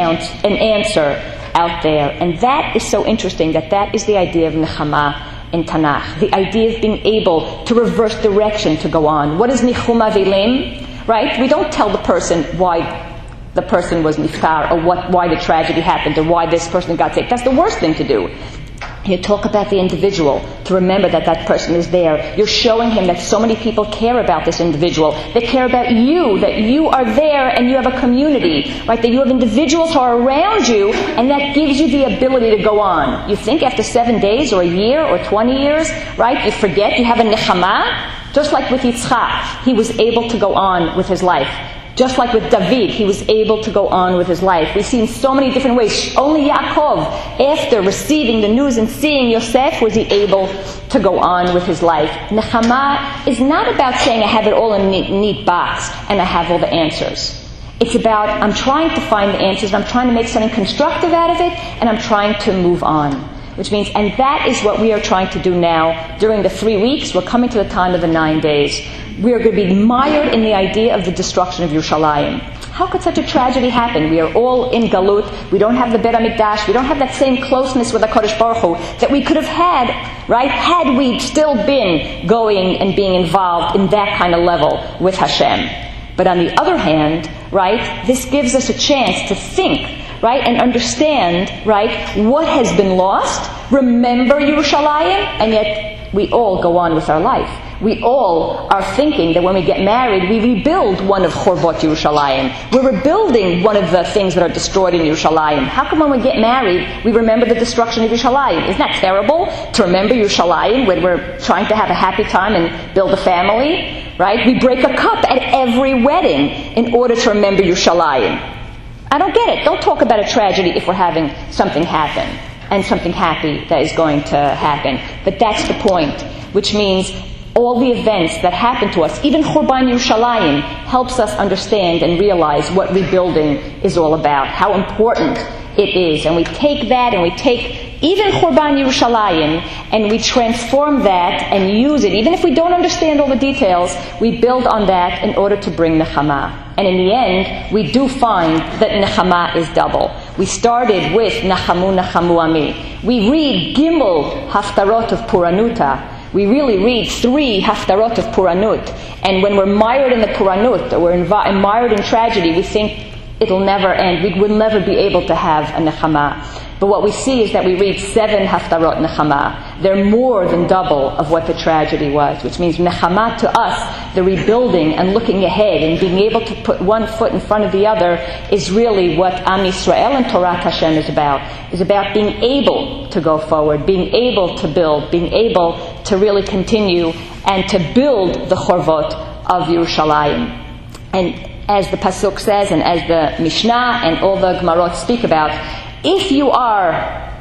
answer out there. And that is so interesting, that is the idea of nechama in Tanakh. The idea of being able to reverse direction to go on. What is nichum avilim? Right? We don't tell the person why the person was niftar, or why the tragedy happened, or why this person got sick. That's the worst thing to do. You talk about the individual, to remember that that person is there. You're showing him that so many people care about this individual. They care about you, that you are there and you have a community, right? That you have individuals who are around you, and that gives you the ability to go on. You think after 7 days or a year or 20 years, right, you forget, you have a nechama. Just like with Yitzchak, he was able to go on with his life. Just like with David, he was able to go on with his life. We see in so many different ways. Only Yaakov, after receiving the news and seeing Yosef, was he able to go on with his life. Nechama is not about saying I have it all in a neat box and I have all the answers. It's about I'm trying to find the answers, I'm trying to make something constructive out of it, and I'm trying to move on. Which means, and that is what we are trying to do now during the 3 weeks. We're coming to the time of the 9 days. We are going to be mired in the idea of the destruction of Yerushalayim. How could such a tragedy happen? We are all in Galut. We don't have the Beit HaMikdash. We don't have that same closeness with the Kodesh Baruch Hu that we could have had, right, had we still been going and being involved in that kind of level with Hashem. But on the other hand, right, this gives us a chance to think, right, and understand, right, what has been lost, remember Yerushalayim, and yet we all go on with our life. We all are thinking that when we get married, we rebuild one of Chorvot Yerushalayim. We're rebuilding one of the things that are destroyed in Yerushalayim. How come when we get married, we remember the destruction of Yerushalayim? Isn't that terrible to remember Yerushalayim when we're trying to have a happy time and build a family? Right? We break a cup at every wedding in order to remember Yerushalayim. I don't get it. Don't talk about a tragedy if we're having something happen and something happy that is going to happen. But that's the point, which means all the events that happen to us, even Churban Yerushalayim, helps us understand and realize what rebuilding is all about, how important it is. And we take that and we take even Churban Yerushalayim and we transform that and use it. Even if we don't understand all the details, we build on that in order to bring Nechama. And in the end, we do find that Nechama is double. We started with Nachamu Nachamu Ami. We read Gimel Haftarot of Puranuta. We really read 3 Haftarot of Puranut. And when we're mired in the Puranut, or we're mired in tragedy, we think it'll never end. We will never be able to have a Nechama. But what we see is that we read 7 Haftarot Nechama. They're more than double of what the tragedy was, which means Nechama to us, the rebuilding and looking ahead and being able to put one foot in front of the other, is really what Am Yisrael and Torat Hashem is about being able to go forward, being able to build, being able to really continue and to build the Chorvot of Yerushalayim. And as the Pasuk says, and as the Mishnah and all the Gemarot speak about, if you are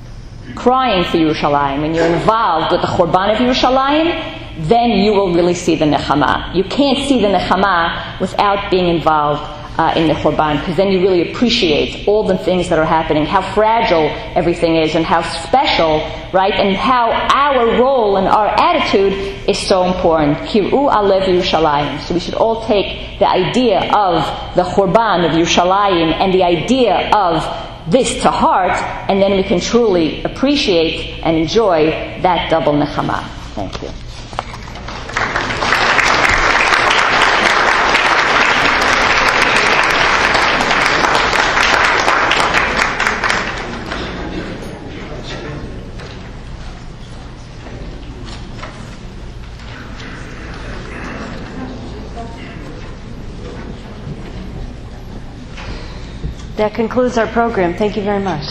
crying for Yerushalayim and you're involved with the Churban of Yerushalayim, then you will really see the Nechama. You can't see the Nechama without being involved in the Churban, because then you really appreciate all the things that are happening, how fragile everything is, and how special, right, and how our role and our attitude is so important. Kir'u alev Yerushalayim. So we should all take the idea of the Churban of Yerushalayim and the idea of this to heart, and then we can truly appreciate and enjoy that double Nechama. Thank you. That concludes our program. Thank you very much.